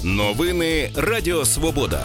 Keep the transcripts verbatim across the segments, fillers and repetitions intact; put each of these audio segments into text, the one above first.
Новини Радіо Свобода.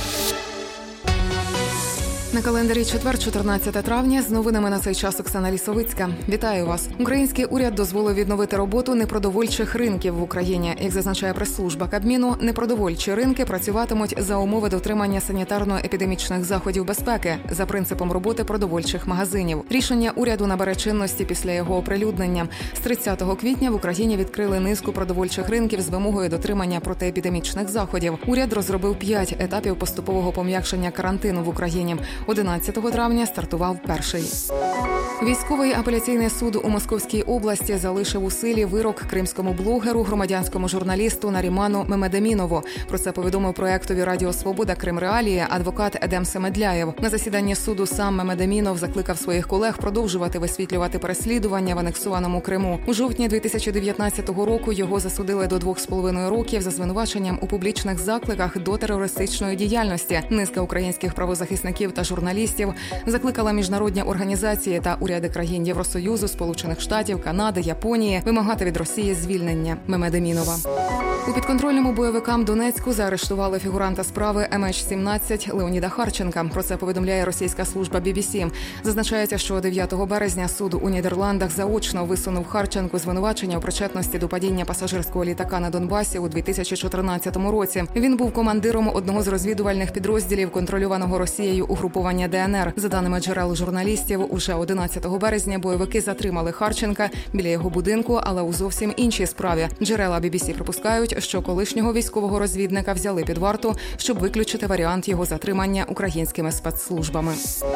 На календарі четвер, чотирнадцяте травня, з новинами на цей час Оксана Лісовицька. Вітаю вас. Український уряд дозволив відновити роботу непродовольчих ринків в Україні. Як зазначає прес-служба Кабміну, непродовольчі ринки працюватимуть за умови дотримання санітарно-епідемічних заходів безпеки за принципом роботи продовольчих магазинів. Рішення уряду набере чинності після його оприлюднення. З тридцятого квітня в Україні відкрили низку продовольчих ринків з вимогою дотримання протиепідемічних заходів. Уряд розробив п'ять етапів поступового пом'якшення карантину в Україні. одинадцятого травня стартував перший. Військовий апеляційний суд у Московській області залишив у силі вирок кримському блогеру, громадянському журналісту Наріману Мемедемінову. Про це повідомив проектові Радіо Свобода Крим Реалії адвокат Едем Семедляєв. На засіданні суду сам Мемедемінов закликав своїх колег продовжувати висвітлювати переслідування в анексованому Криму. У жовтні дві тисячі дев'ятнадцятого року його засудили до двох з половиною років за звинуваченням у публічних закликах до терористичної діяльності. Низка українських правозахисників та журналістів закликала міжнародні організації та уряди країн Євросоюзу, Сполучених Штатів, Канади, Японії вимагати від Росії звільнення Мемедемінова. У підконтрольному бойовикам Донецьку заарештували фігуранта справи ем ейч сімнадцять Леоніда Харченка. Про це повідомляє російська служба бі бі сі. Зазначається, що дев'ятого березня суд у Нідерландах заочно висунув Харченку звинувачення у причетності до падіння пасажирського літака на Донбасі у дві тисячі чотирнадцятому році. Він був командиром одного з розвідувальних підрозділів контрольованого Росією угруповання де ен ер. За даними джерел журналістів, уже одинадцятого березня бойовики затримали Харченка біля його будинку, але у зовсім іншій справі. Джерела бі бі сі припускають, що колишнього військового розвідника взяли під варту, щоб виключити варіант його затримання українськими спецслужбами.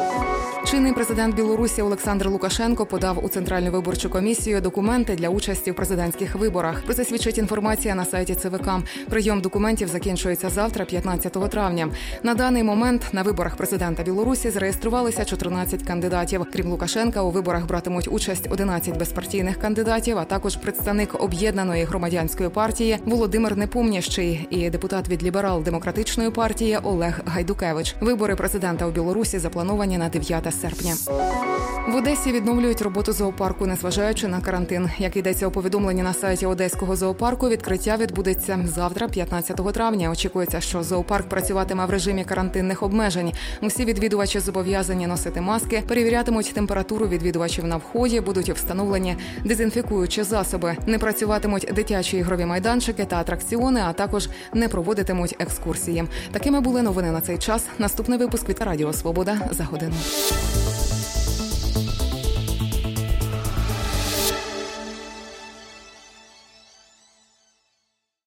Чинний президент Білорусі Олександр Лукашенко подав у Центральну виборчу комісію документи для участі в президентських виборах. Про це свідчить інформація на сайті це ве ка. Прийом документів закінчується завтра, п'ятнадцятого травня. На даний момент на виборах президента Білорусі зареєструвалися чотирнадцять кандидатів. Крім Лукашенка, у виборах братимуть участь одинадцять безпартійних кандидатів, а також представник об'єднаної громадянської партії Володимир Непомнящий і депутат від ліберал-демократичної партії Олег Гайдукевич. Вибори президента у Білорусі заплановані на дев'яте серпня. В Одесі відновлюють роботу зоопарку, незважаючи на карантин. Як йдеться у повідомленні на сайті Одеського зоопарку, відкриття відбудеться завтра, п'ятнадцятого травня. Очікується, що зоопарк працюватиме в режимі карантинних обмежень. Усі відвідувачі зобов'язані носити маски, перевірятимуть температуру відвідувачів на вході, будуть встановлені дезінфікуючі засоби. Не працюватимуть дитячі ігрові майданчики та атракціони, а також не проводитимуть екскурсії. Такими були новини на цей час. Наступний випуск від Радіо Свобода за годину.